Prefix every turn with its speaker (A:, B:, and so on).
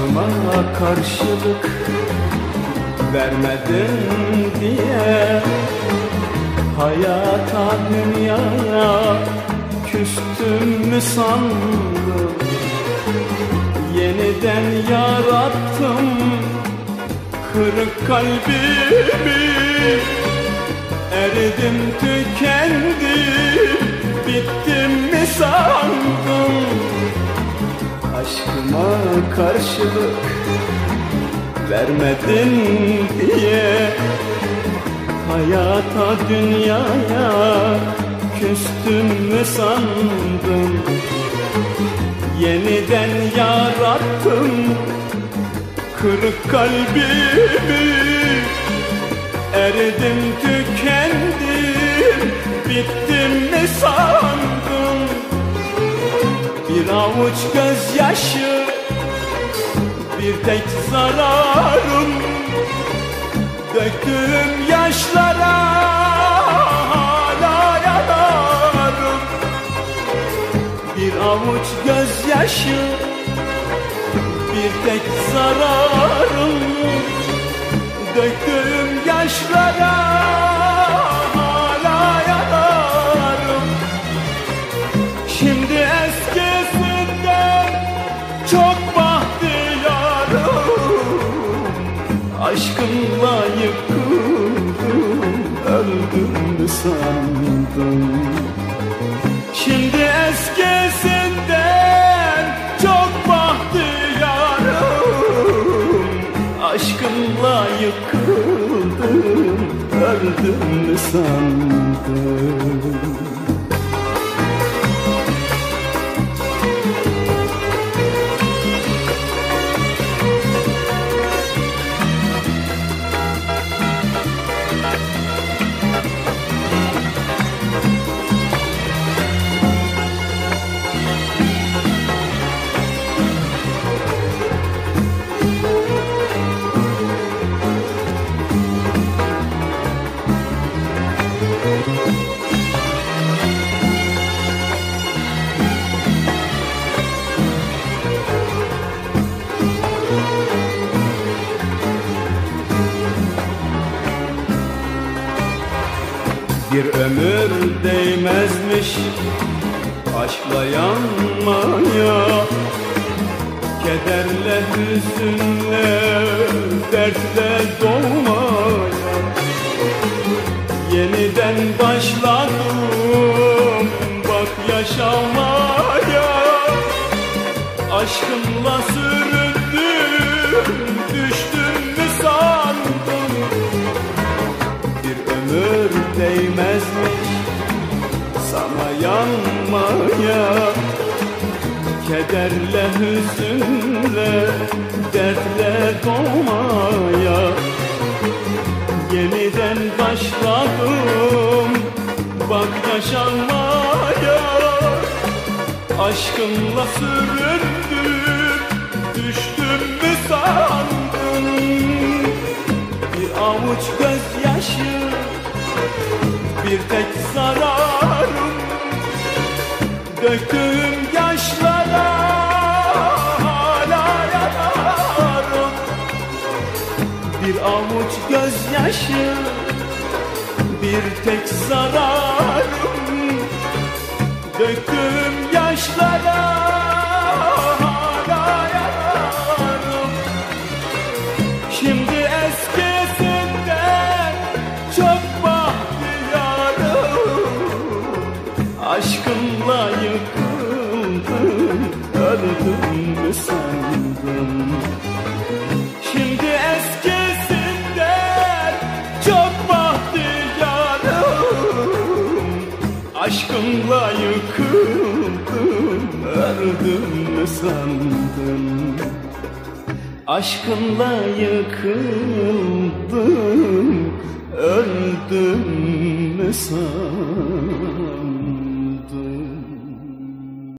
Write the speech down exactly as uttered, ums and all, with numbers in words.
A: Aşkıma karşılık vermedin diye hayata, dünyaya küstüm mü sandın? Yeniden yarattım kırık kalbimi. Eridim, tükendim, bittim mi sandın? Aşkıma karşılık vermedin diye hayata, dünyaya küstüm mü sandın? Yeniden yarattım kırık kalbimi. Eridim, tükendim, bittim mi sandın? Bir avuç gözyaşı, bir tek zararım, döktüğüm yaşlara hala yanarım. Bir avuç gözyaşı, bir tek zararım, döktüğüm yaşlara hala yanarım. Şimdi eskisinden çok bahtiyarım. Aşkınla yıkıldım, öldüm sandım. Şimdi eskisinden çok bahtiyarım. Aşkınla yıkıldım, öldüm sandım. Bir ömür değmezmiş aşkla yanmaya, kederle, hüzünle, dertle dolmaya. Yeniden başladım bak yaşamaya. Aşkınla süründüm, düştüm mü sandım? Bir ömür değmezmiş sana yanmaya, kederle, hüzünle, dertle dolmaya. Yeniden başladım bak yaşanmaya. Aşkınla süründüm, düştüm mü sandın? Bir avuç gözyaşı, bir tek zararım, döktüğüm yaşlara hala yanarım. Bir avuç gözyaşı, bir tek zararım, döktüğüm yaşlara hala yanarım. Şimdi eskisinden çok aşkınla yıkıldım, öldüm mü sandım? Şimdi eskisinden çok bahtiyarım. Aşkınla yıkıldım, öldüm mü sandım? Aşkınla yıkıldım, öldüm mü sandım?